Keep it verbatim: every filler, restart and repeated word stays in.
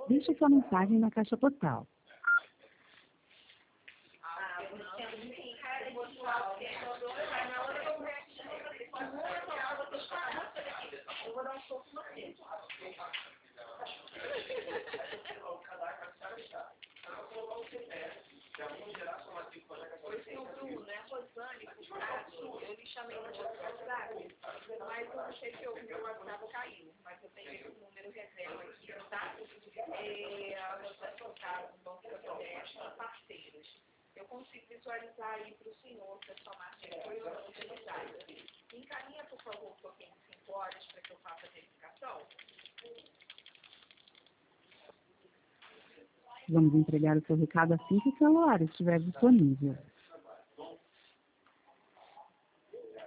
Deixe sua mensagem na caixa postal. Eu lhe chamei no WhatsApp, mas eu achei que o meu WhatsApp caiu. Mas eu tenho o número reserva aqui, tá? É, os casos vão ficar são parceiros. Eu consigo visualizar aí para o senhor, que a sua marca foi utilizada. Encaminha, por favor, um pouquinho de cinco horas para que eu faça a verificação. Vamos entregar o seu recado assim que o celular estiver disponível.